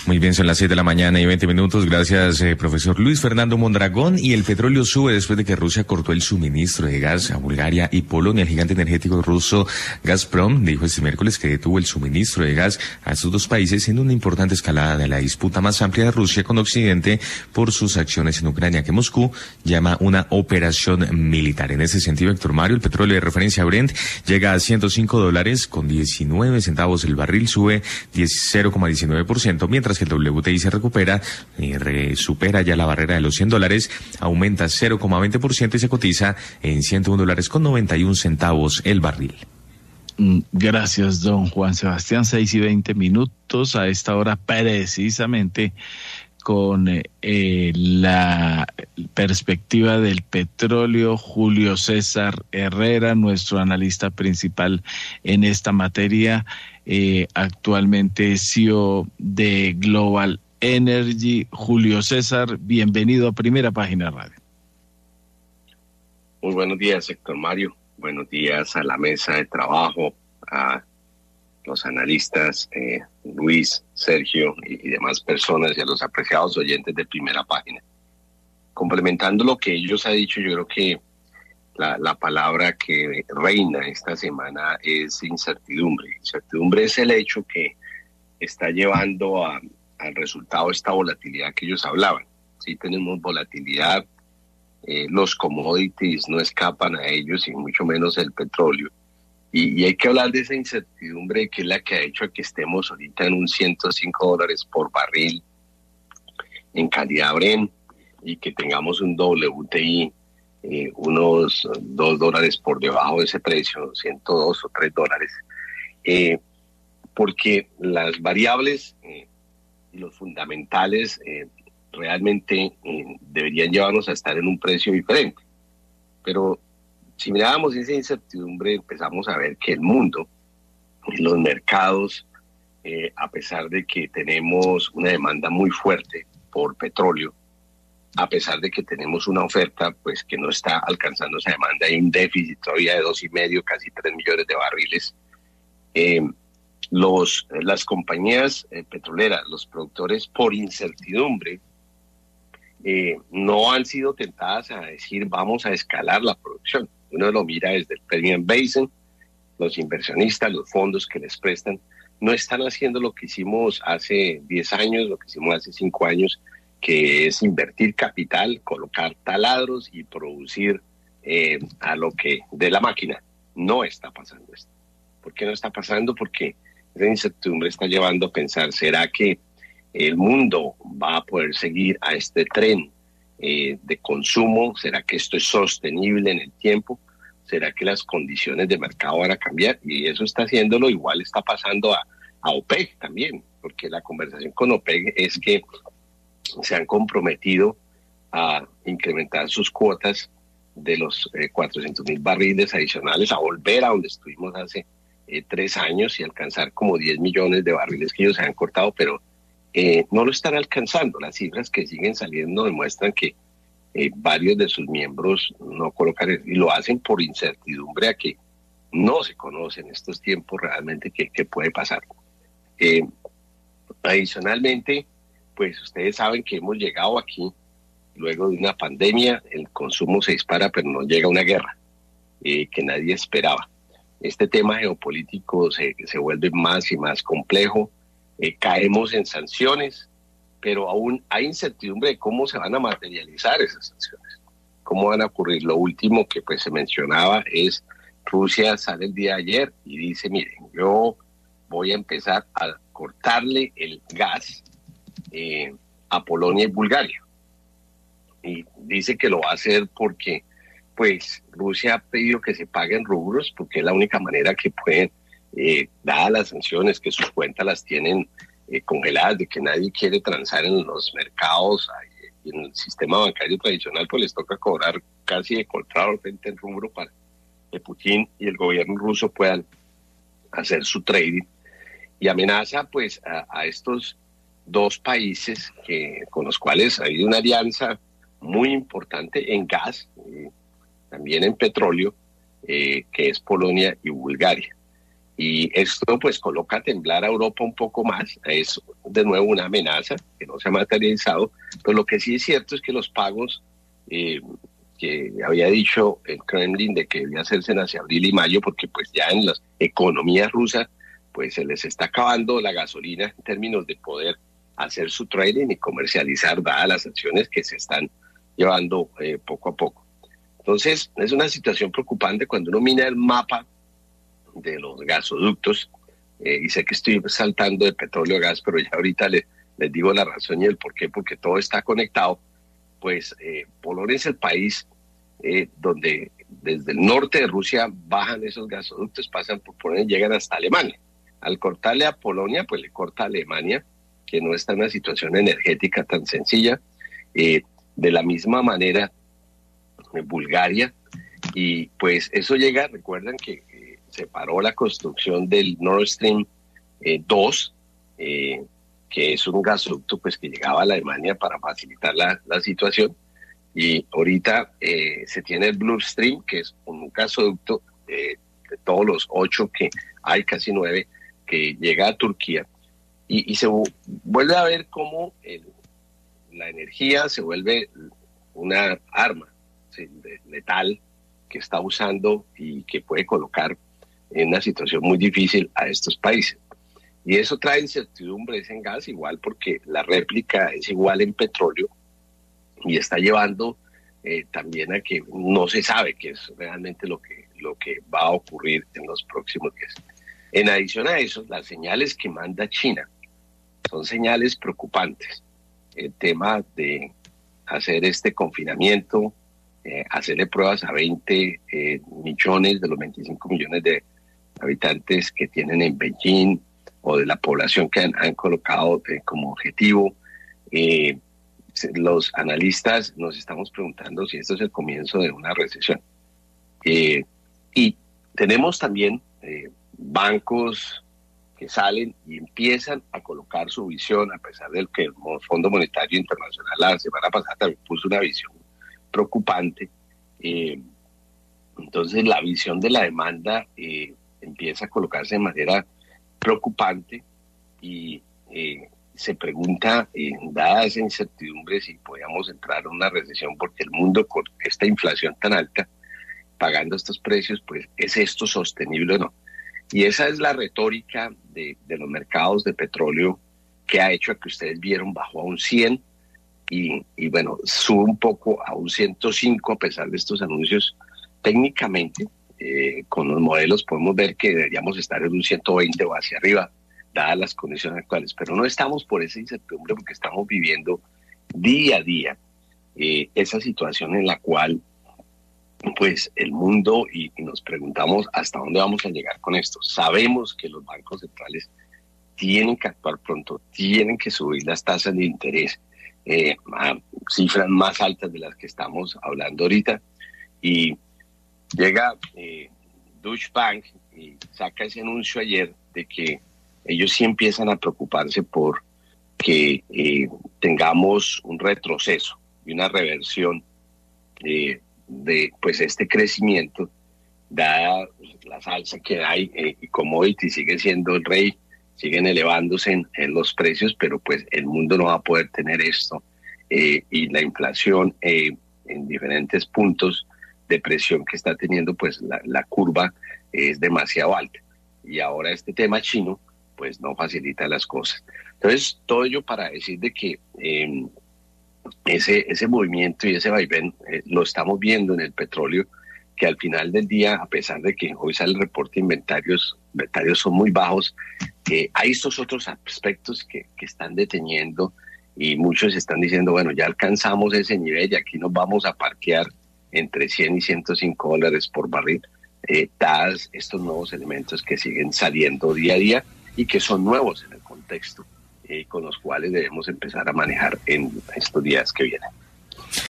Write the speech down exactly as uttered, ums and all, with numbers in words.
Muy bien, son las seis de la mañana y veinte minutos. Gracias, eh, profesor Luis Fernando Mondragón. Y el petróleo sube después de que Rusia cortó el suministro de gas a Bulgaria y Polonia. El gigante energético ruso Gazprom dijo este miércoles que detuvo el suministro de gas a estos dos países en una importante escalada de la disputa más amplia de Rusia con Occidente por sus acciones en Ucrania, que Moscú llama una operación militar. En ese sentido, Héctor Mario, el petróleo de referencia Brent llega a ciento cinco dólares con diecinueve centavos el barril, sube cero coma diecinueve por ciento, mientras que el W T I se recupera y re, supera ya la barrera de los cien dólares, aumenta cero coma veinte por ciento y se cotiza en ciento un dólares con noventa y un centavos el barril. Gracias, don Juan Sebastián. Seis y veinte minutos a esta hora precisamente con eh, la perspectiva del petróleo. Julio César Herrera, nuestro analista principal en esta materia, eh, actualmente C E O de Global Energy. Julio César, bienvenido a Primera Página Radio. Muy buenos días, Héctor Mario. Buenos días a la mesa de trabajo, a los analistas, eh, Luis, Sergio y, y demás personas, y a los apreciados oyentes de Primera Página. Complementando lo que ellos han dicho, yo creo que la, la palabra que reina esta semana es incertidumbre. Incertidumbre es el hecho que está llevando a, al resultado esta volatilidad que ellos hablaban. Sí tenemos volatilidad, eh, los commodities no escapan a ellos, y mucho menos el petróleo. Y, y hay que hablar de esa incertidumbre que es la que ha hecho que estemos ahorita en un ciento cinco dólares por barril en calidad Brent, y que tengamos un W T I eh, unos dos dólares por debajo de ese precio, ciento dos o tres dólares. Eh, porque las variables eh, y los fundamentales eh, realmente eh, deberían llevarnos a estar en un precio diferente. Pero si mirábamos esa incertidumbre, empezamos a ver que el mundo, los mercados, eh, a pesar de que tenemos una demanda muy fuerte por petróleo, a pesar de que tenemos una oferta pues que no está alcanzando esa demanda, hay un déficit todavía de dos y medio, casi tres millones de barriles. Eh, los, las compañías eh, petroleras, los productores, por incertidumbre, eh, no han sido tentadas a decir vamos a escalar la producción. Uno lo mira desde el Permian Basin, los inversionistas, los fondos que les prestan, no están haciendo lo que hicimos hace diez años, lo que hicimos hace cinco años, que es invertir capital, colocar taladros y producir eh, a lo que de la máquina. No está pasando esto. ¿Por qué no está pasando? Porque esa incertidumbre está llevando a pensar, ¿será que el mundo va a poder seguir a este tren Eh, de consumo? ¿Será que esto es sostenible en el tiempo? ¿Será que las condiciones de mercado van a cambiar? Y eso está haciéndolo, igual está pasando a, a OPEC también, porque la conversación con OPEC es que se han comprometido a incrementar sus cuotas de los eh, cuatrocientos mil barriles adicionales, a volver a donde estuvimos hace eh, tres años y alcanzar como diez millones de barriles que ellos se han cortado, pero Eh, no lo están alcanzando. Las cifras que siguen saliendo demuestran que eh, varios de sus miembros no colocan, y lo hacen por incertidumbre a que no se conoce en estos tiempos realmente qué, qué puede pasar. Eh, adicionalmente, pues ustedes saben que hemos llegado aquí luego de una pandemia, el consumo se dispara, pero no llega una guerra eh, que nadie esperaba. Este tema geopolítico se, se vuelve más y más complejo. Eh, caemos en sanciones, pero aún hay incertidumbre de cómo se van a materializar esas sanciones, cómo van a ocurrir. Lo último que pues se mencionaba es Rusia sale el día de ayer y dice, miren, yo voy a empezar a cortarle el gas eh, a Polonia y Bulgaria. Y dice que lo va a hacer porque pues Rusia ha pedido que se paguen rublos, porque es la única manera que pueden, Eh, dadas las sanciones, que sus cuentas las tienen eh, congeladas, de que nadie quiere transar en los mercados eh, y en el sistema bancario tradicional, pues les toca cobrar casi de contrato frente al rubro para que Putin y el gobierno ruso puedan hacer su trading, y amenaza pues a, a estos dos países que, con los cuales hay una alianza muy importante en gas, eh, también en petróleo, eh, que es Polonia y Bulgaria. Y esto pues coloca a temblar a Europa un poco más. Es de nuevo una amenaza que no se ha materializado, pero lo que sí es cierto es que los pagos eh, que había dicho el Kremlin de que debía hacerse hacia abril y mayo, porque pues ya en las economías rusas pues se les está acabando la gasolina en términos de poder hacer su trading y comercializar, dadas las acciones que se están llevando eh, poco a poco. Entonces, es una situación preocupante cuando uno mira el mapa de los gasoductos, eh, y sé que estoy saltando de petróleo a gas, pero ya ahorita le, les digo la razón y el por qué, porque todo está conectado. Pues eh, Polonia es el país eh, donde desde el norte de Rusia bajan esos gasoductos, pasan por Polonia y llegan hasta Alemania. Al cortarle a Polonia, pues le corta a Alemania, que no está en una situación energética tan sencilla. Eh, de la misma manera, en Bulgaria, y pues eso llega, recuerdan que eh, se paró la construcción del Nord Stream eh, dos, eh, que es un gasoducto pues que llegaba a Alemania para facilitar la, la situación, y ahorita eh, se tiene el Blue Stream, que es un gasoducto eh, de todos los ocho que hay, casi nueve, que llega a Turquía, y, y se vuelve a ver cómo el, la energía se vuelve una arma sí, letal que está usando y que puede colocar en una situación muy difícil a estos países. Y eso trae incertidumbres en gas, igual porque la réplica es igual en petróleo, y está llevando eh, también a que no se sabe qué es realmente lo que, lo que va a ocurrir en los próximos días. En adición a eso, las señales que manda China son señales preocupantes. El tema de hacer este confinamiento, eh, hacerle pruebas a veinte eh, millones de los veinticinco millones de habitantes que tienen en Beijing, o de la población que han, han colocado eh, como objetivo. Eh, los analistas nos estamos preguntando si esto es el comienzo de una recesión. Eh, y tenemos también eh, bancos que salen y empiezan a colocar su visión, a pesar del que el Fondo Monetario Internacional la semana pasada también puso una visión preocupante. Eh, entonces la visión de la demanda eh, empieza a colocarse de manera preocupante, y eh, se pregunta, eh, dada esa incertidumbre, si podíamos entrar en una recesión, porque el mundo con esta inflación tan alta, pagando estos precios, pues ¿es esto sostenible o no? Y esa es la retórica de, de los mercados de petróleo, que ha hecho que ustedes vieron bajó a un cien, y, y bueno, sube un poco a un ciento cinco a pesar de estos anuncios. Técnicamente, Eh, con los modelos podemos ver que deberíamos estar en un ciento veinte o hacia arriba, dadas las condiciones actuales, pero no estamos por esa incertidumbre, porque estamos viviendo día a día eh, esa situación en la cual pues el mundo, y, y nos preguntamos hasta dónde vamos a llegar con esto. Sabemos que los bancos centrales tienen que actuar pronto, tienen que subir las tasas de interés eh, a cifras más altas de las que estamos hablando ahorita, y llega eh, Deutsche Bank y saca ese anuncio ayer de que ellos sí empiezan a preocuparse por que eh, tengamos un retroceso y una reversión eh, de pues este crecimiento, dada la salsa que hay, eh, y commodity sigue siendo el rey, siguen elevándose en, en los precios, pero pues el mundo no va a poder tener esto, eh, y la inflación eh, en diferentes puntos de presión que está teniendo, pues la, la curva es demasiado alta, y ahora este tema chino pues no facilita las cosas. Entonces todo ello para decir de que eh, ese, ese movimiento y ese vaivén eh, lo estamos viendo en el petróleo, que al final del día, a pesar de que hoy sale el reporte de inventarios, inventarios son muy bajos, eh, hay estos otros aspectos que, que están deteniendo, y muchos están diciendo, bueno, ya alcanzamos ese nivel y aquí nos vamos a parquear entre cien y ciento cinco dólares por barril, eh, dadas estos nuevos elementos que siguen saliendo día a día y que son nuevos en el contexto, eh, con los cuales debemos empezar a manejar en estos días que vienen.